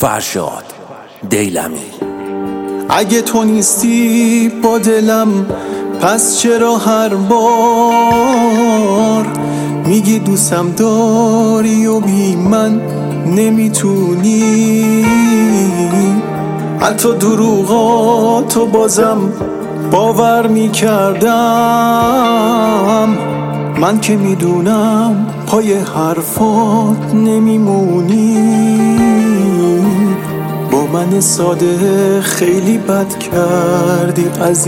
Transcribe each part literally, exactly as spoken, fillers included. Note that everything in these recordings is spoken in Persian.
فرشاد دیلمی. اگه تو نیستی با دلم پس چرا هر بار میگی دوستم داری و بی من نمیتونی؟ حتی دروغاتو بازم باور میکردم، من که میدونم پای حرفات نمیمونی. با من ساده خیلی بد کردی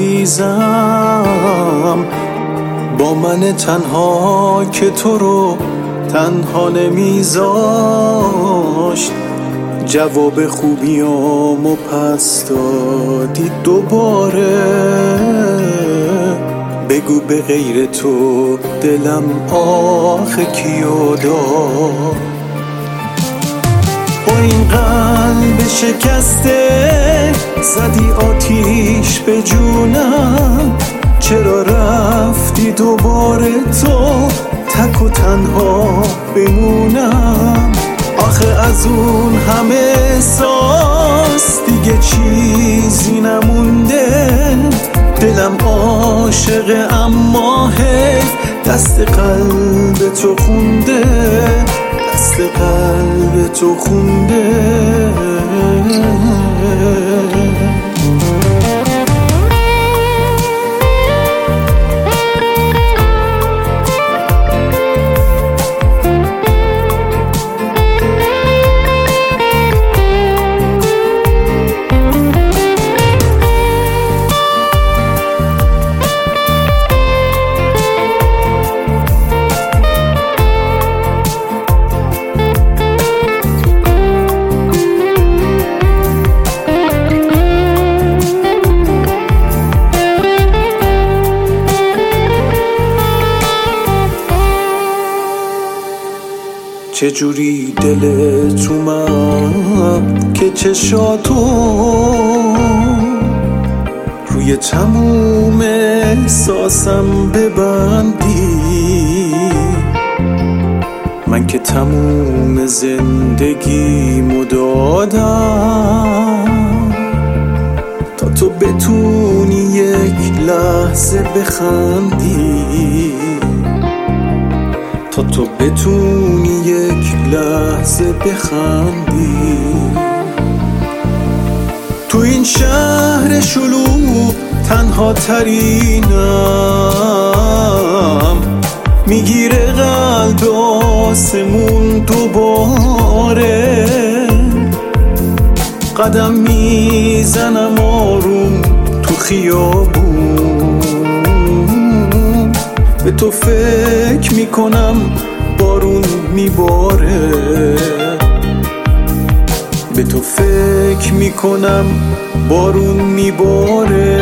عزیزم، با من تنها که تو رو تنها نمیذاشت. جواب خوبیامو پس دادی دوباره، بگو به غیر تو دلم آخه کیو داد؟ با این قلب شکسته زدی آتیش به جونم، چرا رفتی دوباره تو تک و تنها بمونم؟ آخه از اون همه احساس دیگه چیزی نمونده، دلم عاشقه اما حیف دست قلب تو خونده، دست قلب تو خونده. چجوری دلت اومد که چشاتو روی تموم احساسم ببندی؟ من که تموم زندگیمو دادم تا تو بتونی یک لحظه بخندی، تا تو بتونی یک لحظه بخندی. تو این شهر شلوغ تنها ترینم، میگیره قلب آسمون دوباره. قدم میزنم آروم تو خیابون، به تو فکر میکنم بارون میباره، به تو فکر میکنم بارون میباره.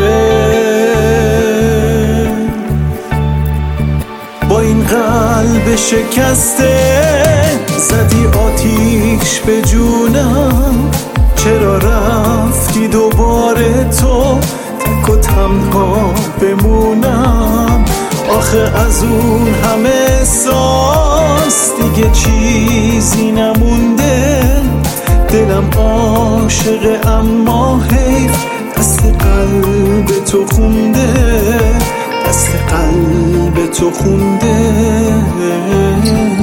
با این قلب شکسته زدی آتیش به جونم، چرا رفتی دوباره تو تک و تنها بمونم؟ آخه از اون همه احساس دیگه چیزی نمونده، دلم عاشقه اما حیف دست قلب تو خونده، دست قلب تو خونده.